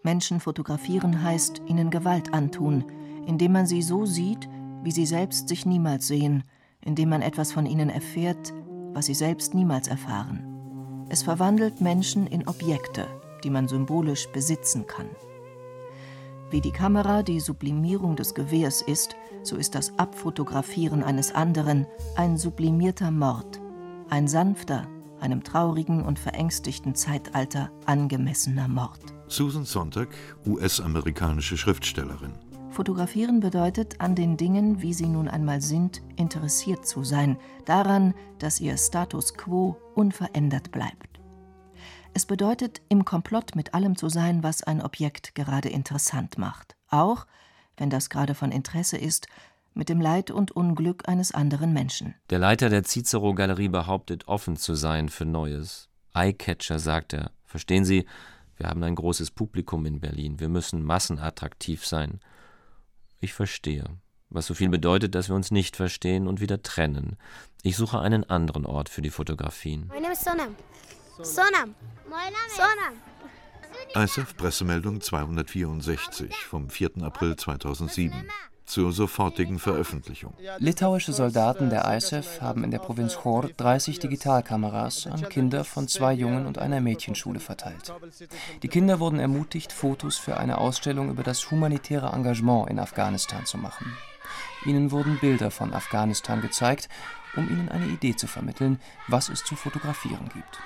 Menschen fotografieren heißt, ihnen Gewalt antun, indem man sie so sieht, wie sie selbst sich niemals sehen, indem man etwas von ihnen erfährt, was sie selbst niemals erfahren. Es verwandelt Menschen in Objekte, die man symbolisch besitzen kann. Wie die Kamera die Sublimierung des Gewehrs ist, so ist das Abfotografieren eines anderen ein sublimierter Mord, ein sanfter, einem traurigen und verängstigten Zeitalter angemessener Mord. Susan Sontag, US-amerikanische Schriftstellerin. Fotografieren bedeutet, an den Dingen, wie sie nun einmal sind, interessiert zu sein, daran, dass ihr Status quo unverändert bleibt. Es bedeutet, im Komplott mit allem zu sein, was ein Objekt gerade interessant macht. Auch, wenn das gerade von Interesse ist, mit dem Leid und Unglück eines anderen Menschen. Der Leiter der Cicero-Galerie behauptet, offen zu sein für Neues. Eyecatcher, sagt er. Verstehen Sie, wir haben ein großes Publikum in Berlin. Wir müssen massenattraktiv sein. Ich verstehe. Was so viel bedeutet, dass wir uns nicht verstehen und wieder trennen. Ich suche einen anderen Ort für die Fotografien. My name is Sonam. Sonam. Sonam. ISAF-Pressemeldung 264 vom 4. April 2007. Zur sofortigen Veröffentlichung. Litauische Soldaten der ISAF haben in der Provinz Chor 30 Digitalkameras an Kinder von 2 Jungen und einer Mädchenschule verteilt. Die Kinder wurden ermutigt, Fotos für eine Ausstellung über das humanitäre Engagement in Afghanistan zu machen. Ihnen wurden Bilder von Afghanistan gezeigt, um ihnen eine Idee zu vermitteln, was es zu fotografieren gibt.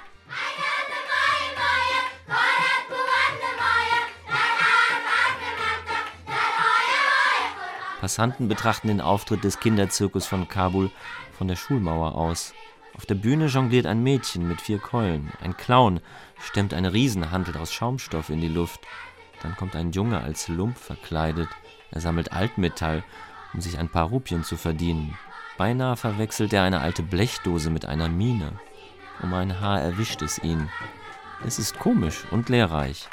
Passanten betrachten den Auftritt des Kinderzirkus von Kabul von der Schulmauer aus. Auf der Bühne jongliert ein Mädchen mit 4 Keulen. Ein Clown stemmt eine Riesenhantel aus Schaumstoff in die Luft. Dann kommt ein Junge als Lump verkleidet. Er sammelt Altmetall, um sich ein paar Rupien zu verdienen. Beinahe verwechselt er eine alte Blechdose mit einer Mine. Um ein Haar erwischt es ihn. Es ist komisch und lehrreich.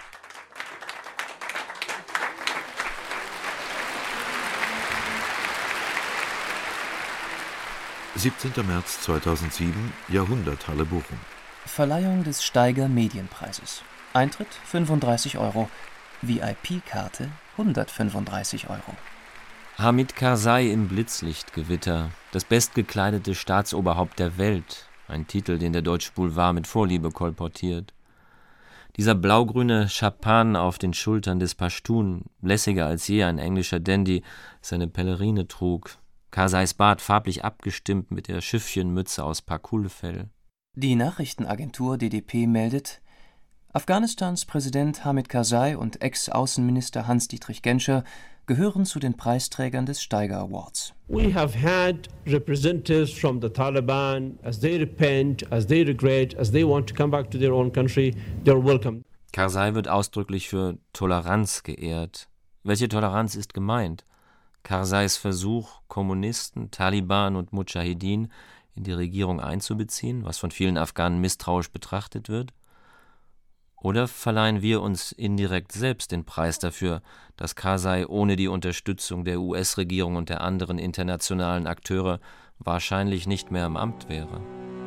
/ 17. März 2007, Jahrhunderthalle Bochum. Verleihung des Steiger Medienpreises. Eintritt 35 €, VIP-Karte 135 €. Hamid Karzai im Blitzlichtgewitter, das bestgekleidete Staatsoberhaupt der Welt, ein Titel, den der Deutsche Boulevard mit Vorliebe kolportiert. Dieser blaugrüne Schapan auf den Schultern des Paschtun, lässiger als je ein englischer Dandy, seine Pellerine trug, Karzais Bart farblich abgestimmt mit der Schiffchenmütze aus Parkulfell. Die Nachrichtenagentur DDP meldet, Afghanistans Präsident Hamid Karzai und Ex-Außenminister Hans-Dietrich Genscher gehören zu den Preisträgern des Steiger Awards. We have had representatives from the Taliban, as they repent, as they regret, as they want to come back to their own country, they're welcome. Karzai wird ausdrücklich für Toleranz geehrt. Welche Toleranz ist gemeint? Karzais Versuch, Kommunisten, Taliban und Mudschahidin in die Regierung einzubeziehen, was von vielen Afghanen misstrauisch betrachtet wird? Oder verleihen wir uns indirekt selbst den Preis dafür, dass Karzai ohne die Unterstützung der US-Regierung und der anderen internationalen Akteure wahrscheinlich nicht mehr im Amt wäre?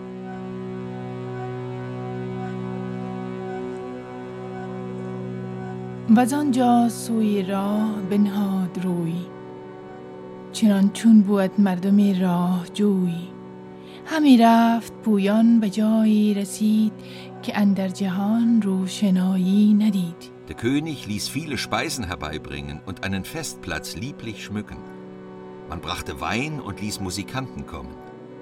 وز آنجا سوی راه بنهاد روی چنان چون بود مردم راه جوی همی رفت پویان به جایی رسید که اندر جهان روشنایی ندید. Der König ließ viele Speisen herbeibringen und einen Festplatz lieblich schmücken. Man brachte Wein und ließ Musikanten kommen.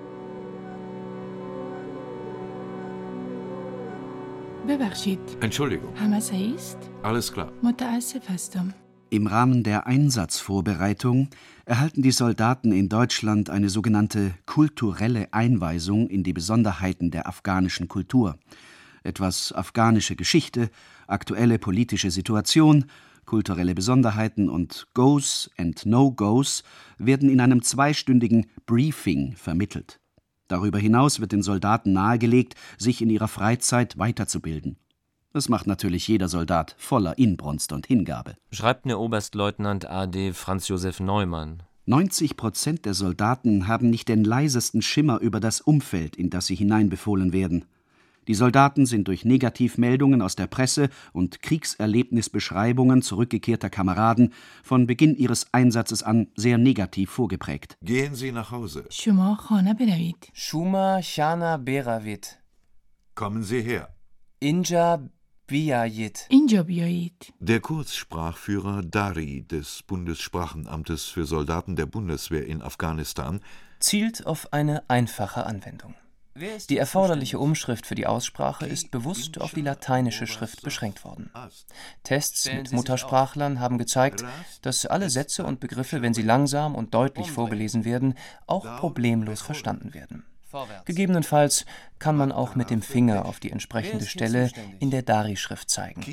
ببخشید. Entschuldigung. همه صحیح است؟ Alles klar. متاسف هستم. Im Rahmen der Einsatzvorbereitung erhalten die Soldaten in Deutschland eine sogenannte kulturelle Einweisung in die Besonderheiten der afghanischen Kultur. Etwas afghanische Geschichte, aktuelle politische Situation, kulturelle Besonderheiten und Goes and No-Goes werden in einem 2-stündigen Briefing vermittelt. Darüber hinaus wird den Soldaten nahegelegt, sich in ihrer Freizeit weiterzubilden. Das macht natürlich jeder Soldat voller Inbrunst und Hingabe. Schreibt mir Oberstleutnant A.D. Franz Josef Neumann. 90% der Soldaten haben nicht den leisesten Schimmer über das Umfeld, in das sie hineinbefohlen werden. Die Soldaten sind durch Negativmeldungen aus der Presse und Kriegserlebnisbeschreibungen zurückgekehrter Kameraden von Beginn ihres Einsatzes an sehr negativ vorgeprägt. Gehen Sie nach Hause. شما خانه بروید. Shuma Shana Beravit. Kommen Sie her. Inja Biayit. اینجا بیایید. Der Kurzsprachführer Dari des Bundessprachenamtes für Soldaten der Bundeswehr in Afghanistan Zielt auf eine einfache Anwendung. Die erforderliche Umschrift für die Aussprache ist bewusst auf die lateinische Schrift beschränkt worden. Tests mit Muttersprachlern haben gezeigt, dass alle Sätze und Begriffe, wenn sie langsam und deutlich vorgelesen werden, auch problemlos verstanden werden. Gegebenenfalls kann man auch mit dem Finger auf die entsprechende Stelle in der Dari-Schrift zeigen.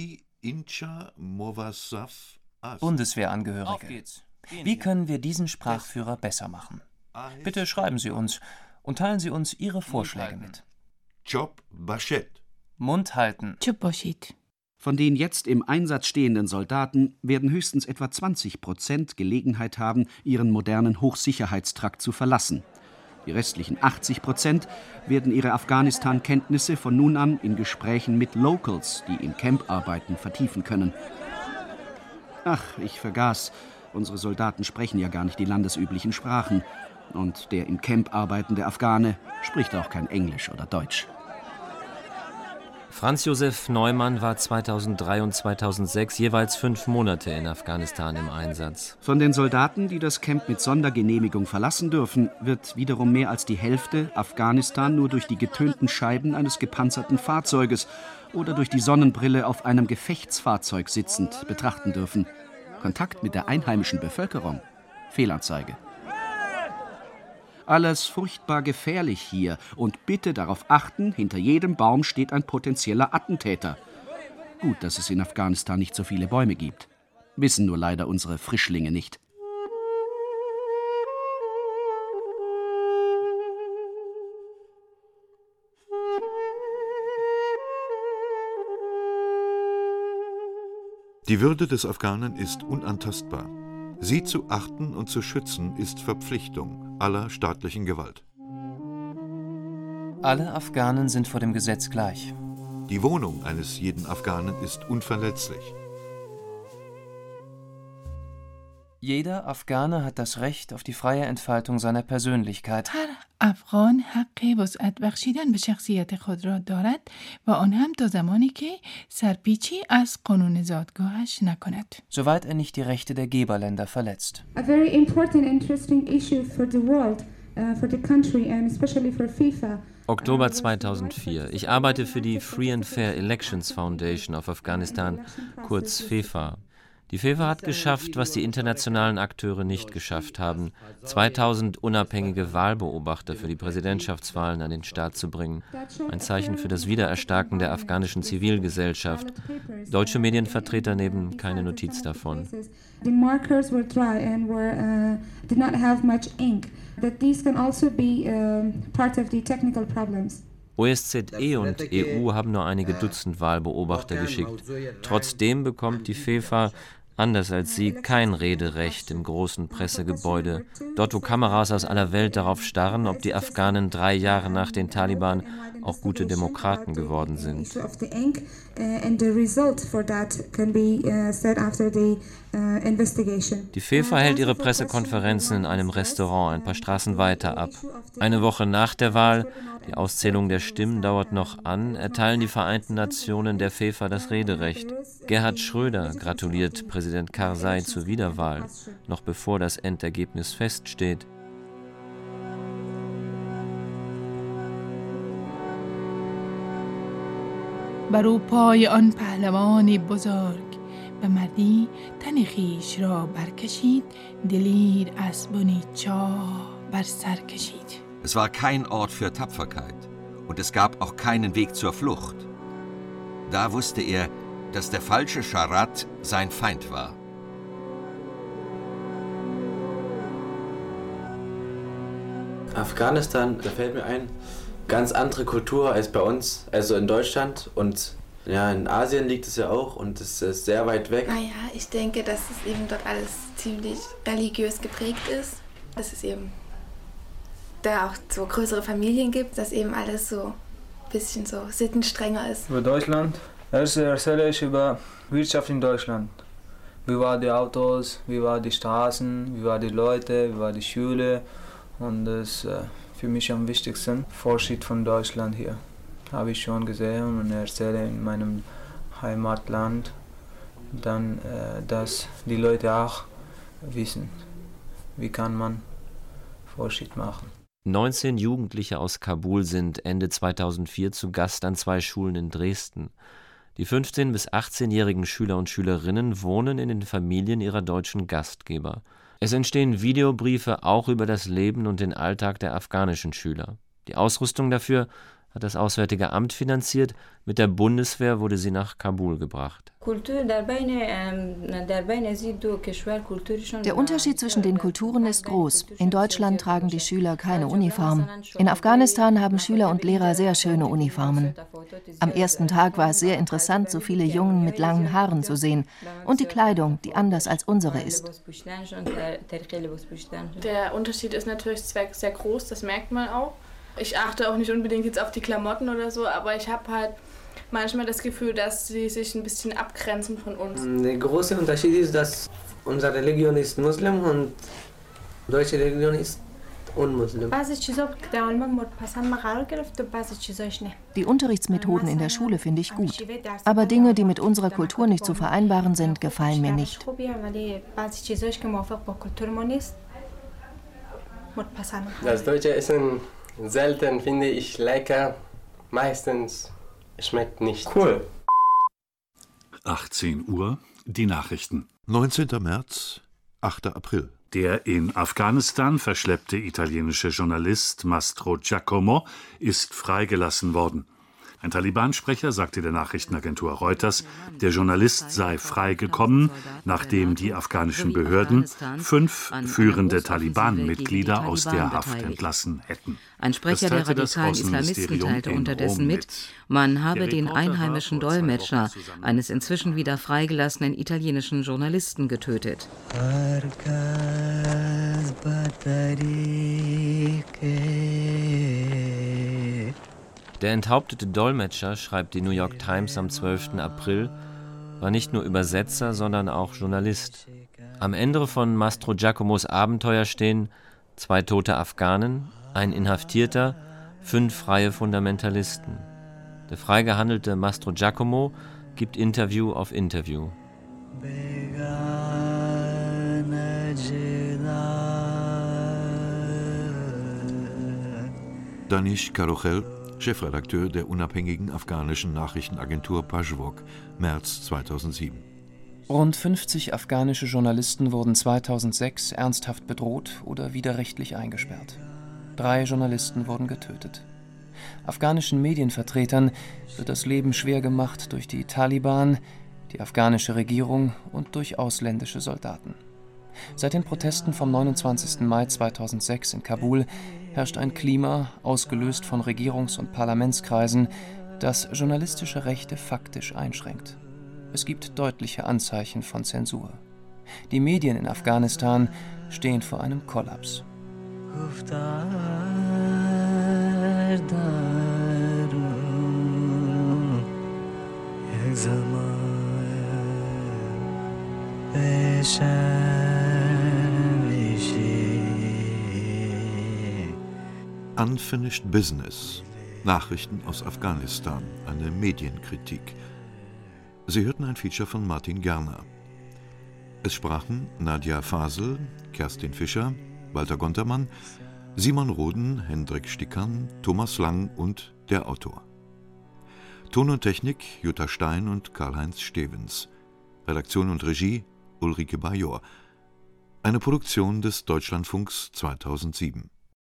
Bundeswehrangehörige, wie können wir diesen Sprachführer besser machen? Bitte schreiben Sie uns und teilen Sie uns Ihre Vorschläge mit. Job Bashet. Mund halten. چوب باشید. Von den jetzt im Einsatz stehenden Soldaten werden höchstens etwa 20% Gelegenheit haben, ihren modernen Hochsicherheitstrakt zu verlassen. Die restlichen 80% werden ihre Afghanistan-Kenntnisse von nun an in Gesprächen mit Locals, die im Camp arbeiten, vertiefen können. Ach, ich vergaß, unsere Soldaten sprechen ja gar nicht die landesüblichen Sprachen. Und der im Camp arbeitende Afghane spricht auch kein Englisch oder Deutsch. Franz Josef Neumann war 2003 und 2006 jeweils 5 Monate in Afghanistan im Einsatz. Von den Soldaten, die das Camp mit Sondergenehmigung verlassen dürfen, wird wiederum mehr als die Hälfte Afghanistan nur durch die getönten Scheiben eines gepanzerten Fahrzeuges oder durch die Sonnenbrille auf einem Gefechtsfahrzeug sitzend betrachten dürfen. Kontakt mit der einheimischen Bevölkerung? Fehlanzeige. Alles furchtbar gefährlich hier und bitte darauf achten, hinter jedem Baum steht ein potenzieller Attentäter. Gut, dass es in Afghanistan nicht so viele Bäume gibt. Wissen nur leider unsere Frischlinge nicht. Die Würde des Afghanen ist unantastbar. Sie zu achten und zu schützen ist Verpflichtung aller staatlichen Gewalt. Alle Afghanen sind vor dem Gesetz gleich. Die Wohnung eines jeden Afghanen ist unverletzlich. Jeder Afghane hat das Recht auf die freie Entfaltung seiner Persönlichkeit. هر افغان حق وسعت بخشیدن به شخصیت خود را دارد و آن هم تا زمانی که سرپیچی از قانون زادگاهش نکند. Soweit er nicht die Rechte der Geberländer verletzt. A very important and interesting issue for the world, for the country and especially for FIFA. Oktober 2004. Ich arbeite für die Free and Fair Elections Foundation of Afghanistan, kurz FEFA. Die FEFA hat geschafft, was die internationalen Akteure nicht geschafft haben, 2000 unabhängige Wahlbeobachter für die Präsidentschaftswahlen an den Start zu bringen. Ein Zeichen für das Wiedererstarken der afghanischen Zivilgesellschaft. Deutsche Medienvertreter nehmen keine Notiz davon. The markers were dry and did not have much ink. That these can also be part of the technical problems. OSZE und EU haben nur einige Dutzend Wahlbeobachter geschickt. Trotzdem bekommt die FEFA, anders als sie, kein Rederecht im großen Pressegebäude. Dort, wo Kameras aus aller Welt darauf starren, ob die Afghanen 3 Jahre nach den Taliban auch gute Demokraten geworden sind. Die FEFA hält ihre Pressekonferenzen in einem Restaurant ein paar Straßen weiter ab. Eine Woche nach der Wahl, die Auszählung der Stimmen dauert noch an, erteilen die Vereinten Nationen der FEFA das Rederecht. Gerhard Schröder gratuliert Präsident Karzai zur Wiederwahl, noch bevor das Endergebnis feststeht. بر پای آن پهلوان بزرگ به مردی تن خویش را برکشید دلیر از بن چاه بر سر کشید. Es war kein Ort für Tapferkeit und es gab auch keinen Weg zur Flucht. Da wusste er, dass der falsche Scharat sein Feind war. Afghanistan, da fällt mir ein, ganz andere Kultur als bei uns, also in Deutschland und ja, in Asien liegt es ja auch und es ist sehr weit weg. Naja, ich denke, dass es eben dort alles ziemlich religiös geprägt ist. Dass es eben da auch so größere Familien gibt, dass eben alles so ein bisschen so sittenstrenger ist. Über Deutschland. Erst erzähle ich über Wirtschaft in Deutschland. Wie waren die Autos, wie waren die Straßen, wie waren die Leute, wie war die Schule. Und das ist für mich am wichtigsten. Fortschritt von Deutschland hier habe ich schon gesehen und erzähle in meinem Heimatland. Dann, dass die Leute auch wissen, wie kann man Fortschritt machen. 19 Jugendliche aus Kabul sind Ende 2004 zu Gast an 2 Schulen in Dresden. Die 15- bis 18-jährigen Schüler und Schülerinnen wohnen in den Familien ihrer deutschen Gastgeber. Es entstehen Videobriefe auch über das Leben und den Alltag der afghanischen Schüler. Die Ausrüstung dafür hat das Auswärtige Amt finanziert, mit der Bundeswehr wurde sie nach Kabul gebracht. Der Unterschied zwischen den Kulturen ist groß. In Deutschland tragen die Schüler keine Uniform. In Afghanistan haben Schüler und Lehrer sehr schöne Uniformen. Am ersten Tag war es sehr interessant, so viele Jungen mit langen Haaren zu sehen. Und die Kleidung, die anders als unsere ist. Der Unterschied ist natürlich sehr groß, das merkt man auch. Ich achte auch nicht unbedingt jetzt auf die Klamotten oder so, aber ich habe halt manchmal das Gefühl, dass sie sich ein bisschen abgrenzen von uns. Der große Unterschied ist, dass unsere Religion ist Muslim und deutsche Religion ist unmuslim. Die Unterrichtsmethoden in der Schule finde ich gut. Aber Dinge, die mit unserer Kultur nicht zu vereinbaren sind, gefallen mir nicht. Das deutsche Essen selten finde ich lecker, meistens schmeckt nicht. Cool. 18 Uhr, die Nachrichten. 19. März, 8. April. Der in Afghanistan verschleppte italienische Journalist Mastro Giacomo ist freigelassen worden. Ein Taliban-Sprecher sagte der Nachrichtenagentur Reuters, der Journalist sei freigekommen, nachdem die afghanischen Behörden 5 führende Taliban-Mitglieder aus der Haft entlassen hätten. Ein Sprecher der radikalen Islamisten teilte unterdessen mit, man habe den einheimischen Dolmetscher eines inzwischen wieder freigelassenen italienischen Journalisten getötet. Der enthauptete Dolmetscher, schreibt die New York Times am 12. April, war nicht nur Übersetzer, sondern auch Journalist. Am Ende von Mastro Giacomos Abenteuer stehen 2 tote Afghanen, ein Inhaftierter, 5 freie Fundamentalisten. Der freigehandelte Mastro Giacomo gibt Interview auf Interview. Danish Karochel, Chefredakteur der unabhängigen afghanischen Nachrichtenagentur Pajvok, März 2007. Rund 50 afghanische Journalisten wurden 2006 ernsthaft bedroht oder widerrechtlich eingesperrt. 3 Journalisten wurden getötet. Afghanischen Medienvertretern wird das Leben schwer gemacht durch die Taliban, die afghanische Regierung und durch ausländische Soldaten. Seit den Protesten vom 29. Mai 2006 in Kabul herrscht ein Klima, ausgelöst von Regierungs- und Parlamentskreisen, das journalistische Rechte faktisch einschränkt. Es gibt deutliche Anzeichen von Zensur. Die Medien in Afghanistan stehen vor einem Kollaps. Unfinished Business. Nachrichten aus Afghanistan. Eine Medienkritik. Sie hörten ein Feature von Martin Gerner. Es sprachen Nadja Fasel, Kerstin Fischer, Walter Gontermann, Simon Roden, Hendrik Stickern, Thomas Lang und der Autor. Ton und Technik Jutta Stein und Karl-Heinz Stevens. Redaktion und Regie Ulrike Bajor. Eine Produktion des Deutschlandfunks 2007.